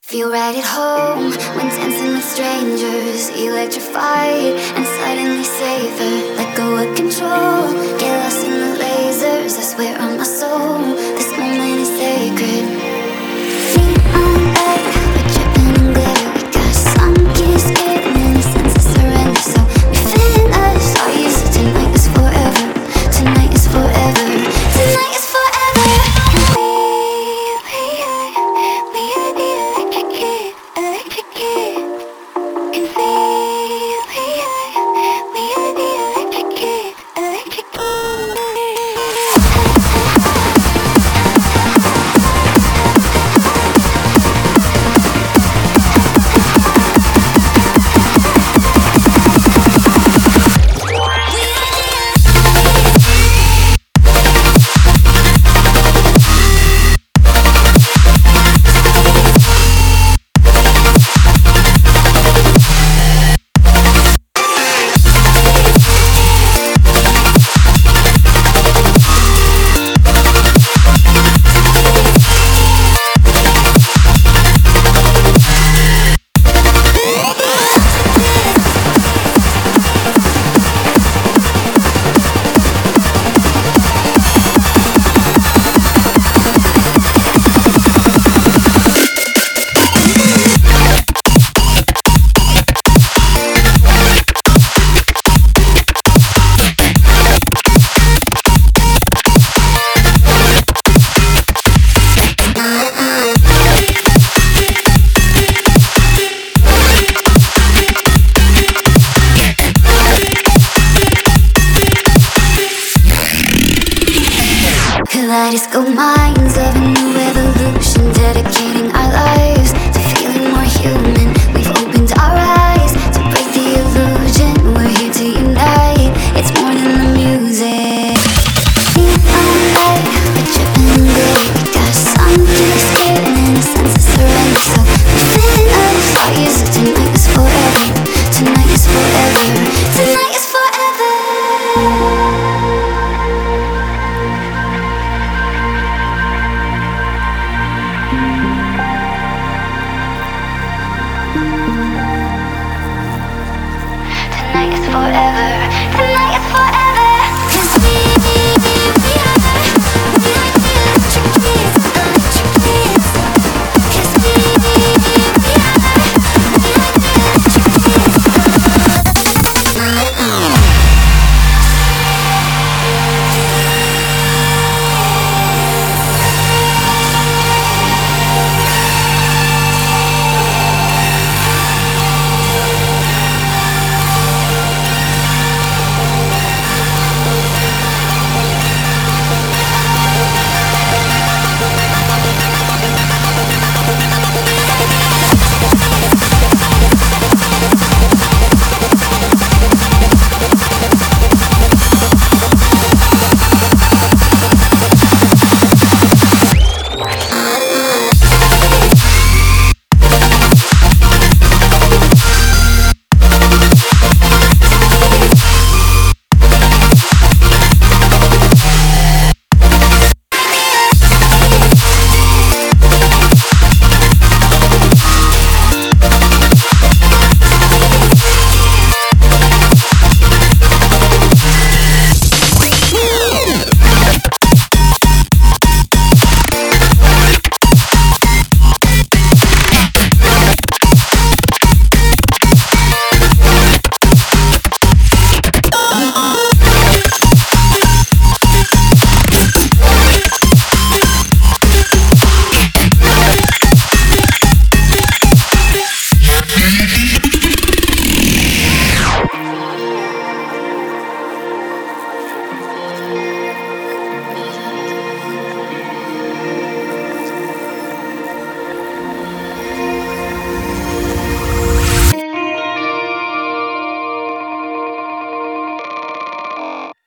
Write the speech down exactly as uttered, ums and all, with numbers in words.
Feel right at home when dancing with strangers, electrified and suddenly safer. Let go of control, get lost in the lasers. I swear on my soul, this moment is sacred. Neon light, we're dripping in glitter. We got sunken skin and a sense of surrender. So we finish our use. Tonight is forever. Tonight is forever. Tonight is forever. Kaleidoscope minds of a new revolution, dedicating our lives to feeling more human. We've opened our eyes to break the illusion. We're here to unite, it's more than the music. Neon light, we're dripping in glitter. We got sunken skin and a sense of surrender. So we finish our use. Tonight is forever. Tonight is forever. Tonight is forever. Tonight is forever.